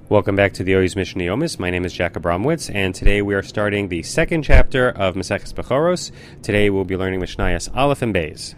Welcome back to the Oiz Mishnah Yomis. My name is Jack Abramowitz, and today we are starting the second chapter of Maseches Bechoros. Today we'll be learning Mishnayos Aleph and Beis.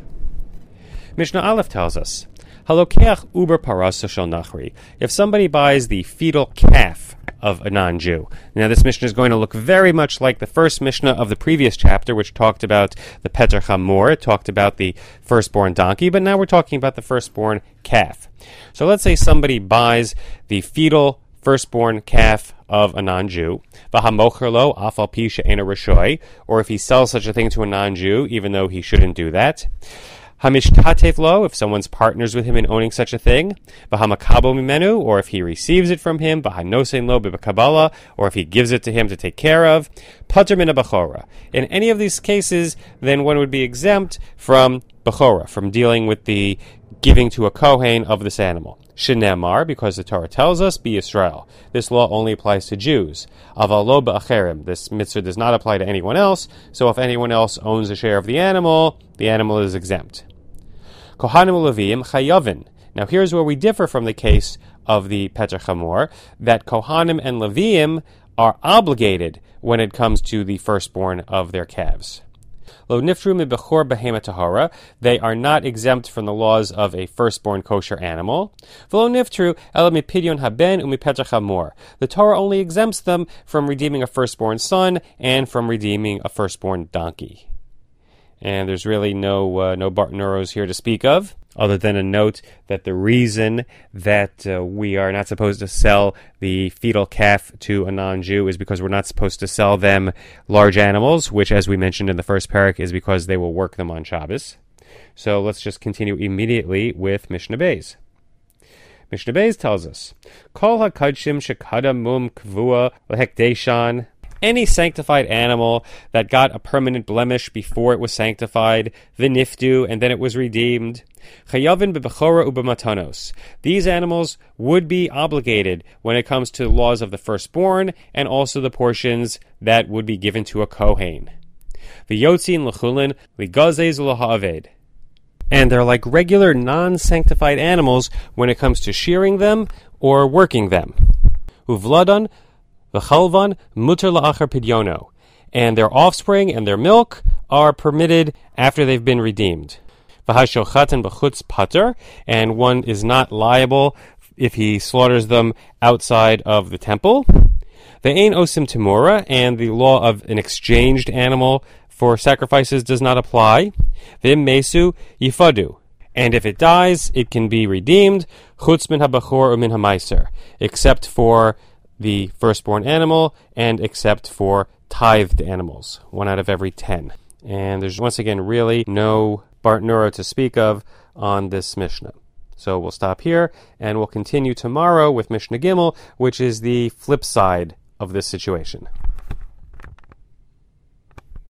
Mishnah Aleph tells us, Halokeach uber parasa shel nachri. If somebody buys the fetal calf of a non-Jew. Now this Mishnah is going to look very much like the first Mishnah of the previous chapter, which talked about the Peter Chamor. It talked about the firstborn donkey, but now we're talking about the firstborn calf. So let's say somebody buys the fetal firstborn calf of a non-Jew, v'hamocherlo afal pi she'ena rishoy, or if he sells such a thing to a non-Jew, even though he shouldn't do that. Hamishtatev lo, if someone's partners with him in owning such a thing, v'hamakabo mimenu, or if he receives it from him, v'hanosein lo b'kabala, or if he gives it to him to take care of, pater min bechora. In any of these cases, then one would be exempt from bechora, from dealing with the giving to a kohen of this animal. Shenemar, because the Torah tells us, be Yisrael. This law only applies to Jews. Aval lo ba'acherim. This mitzvah does not apply to anyone else, so if anyone else owns a share of the animal is exempt. Kohanim u'Levim chayavin. Now here's where we differ from the case of the Peter Chamor, that Kohanim and Levim are obligated when it comes to the firstborn of their calves. Lo nifru mi bechor behema tahara. They are not exempt from the laws of a firstborn kosher animal. V'lo niftru ela mi pidyon haben umi Peter Chamor. The Torah only exempts them from redeeming a firstborn son and from redeeming a firstborn donkey. And there's really no Bartanuros here to speak of, other than a note that the reason that we are not supposed to sell the fetal calf to a non-Jew is because we're not supposed to sell them large animals, which, as we mentioned in the first parak, is because they will work them on Shabbos. So let's just continue immediately with Mishnah Beis. Mishnah Beis tells us, Kol hakadshim shekadam mum kvua lehekdeshan. Any sanctified animal that got a permanent blemish before it was sanctified, v'niftu, and then it was redeemed, chayavin bebechora ubematanos. These animals would be obligated when it comes to the laws of the firstborn and also the portions that would be given to a kohen. V'yotzin lechulin ligazez laha'aved. And they're like regular non-sanctified animals when it comes to shearing them or working them. Uvladan v'chalvan muter la'achar pidyono, and their offspring and their milk are permitted after they've been redeemed. V'hashochat b'chutz pater, and one is not liable if he slaughters them outside of the temple. Ve'ein osim timura, and the law of an exchanged animal for sacrifices does not apply. Ve'im mesu yifadu, and if it dies, it can be redeemed. Chutz min habachor u'min hamaiser, except for the firstborn animal, and except for tithed animals, 1 out of every 10. And there's once again really no Bartanura to speak of on this Mishnah. So we'll stop here, and we'll continue tomorrow with Mishnah Gimel, which is the flip side of this situation.